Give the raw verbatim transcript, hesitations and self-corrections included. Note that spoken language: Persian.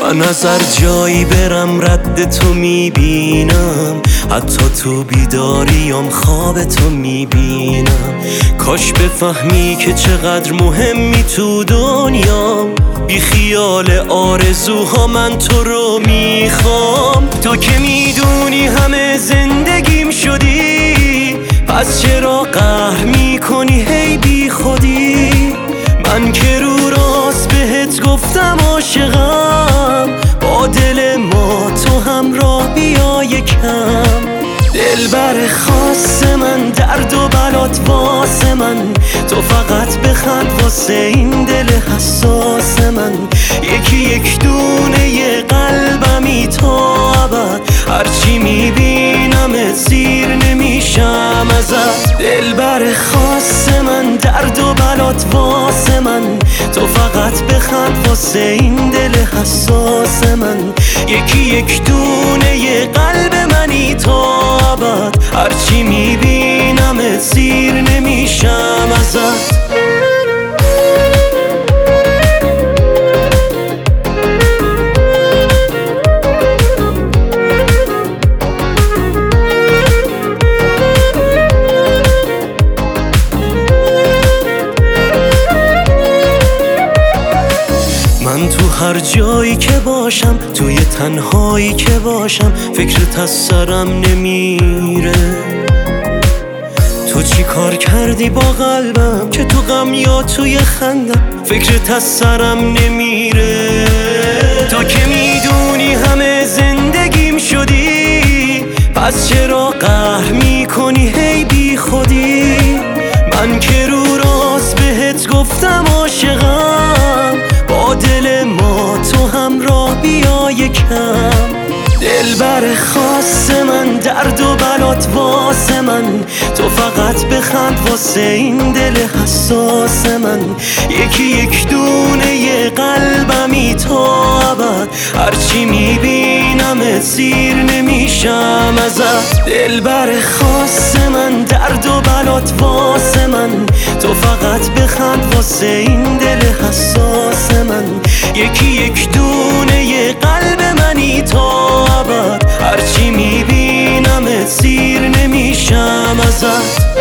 من از هر جایی برم رد تو میبینم، حتی تو بیداریم خواب تو میبینم. کاش بفهمی که چقدر مهمی تو دنیام، بی خیال آرزوها من تو رو میخوام. تو که میدونی همه زندگیم شدی، پس چرا قهر میکنی هی بی خودی؟ من که رو راست بهت گفتم عاشقم، با دل ما تو همراه بیا یکم. دلبر خاص من، درد و بلات واسه من، تو فقط بخند واسه این دل حساس من. یکی یک دونه ی قلبمی تا ابد، هرچی میبینم سیر نمیشم ازت. دلبر خاص من، درد و بلات واسه من، تو فقط بخند واسه این دل حساس من. یکی یک دونه ی قلب منی تا ابد، هرچی میبینم سیر نمیشم ازت. من تو هر جایی که باشم، توی تنهایی که باشم، فکرت از سرم نمیره. تو چی کار کردی با قلبم که تو غم یا توی خندم، فکرت از سرم نمیره. تو که میدونی همه زندگیم شدی، پس چرا قهر میکنی هی بی خودی؟ من که رو راست بهت گفتم عاشقم، با دل ما تو همراه بیا یکم. دلبر خاص من، درد و بلات واسه من، تو فقط بخند واسه این دل حساس من. یکی یک دونه ی قلبمی تا ابد، هرچی میبینم سیر نمیشم ازت. دلبر خاص من، درد و بلات واسه من، تو فقط بخند واسه این دل حساس من. یکی یک دونه ی قلب منی تا ابد، هرچی میبینم سیر نمیشم ازت.